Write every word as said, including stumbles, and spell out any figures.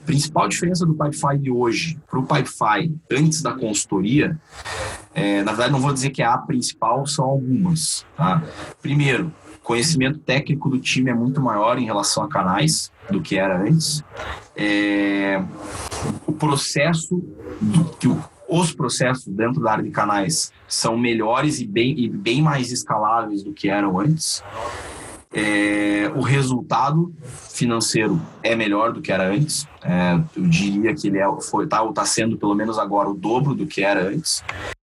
principal diferença do Pipefy de hoje para o Pipefy antes da consultoria, é, na verdade não vou dizer que é a principal, são algumas. Tá? Primeiro, conhecimento técnico do time é muito maior em relação a canais do que era antes. É, o processo, que o, os processos dentro da área de canais são melhores e bem, e bem mais escaláveis do que eram antes. É, o resultado financeiro é melhor do que era antes. É, eu diria que ele é, foi, tá, tá sendo pelo menos agora o dobro do que era antes.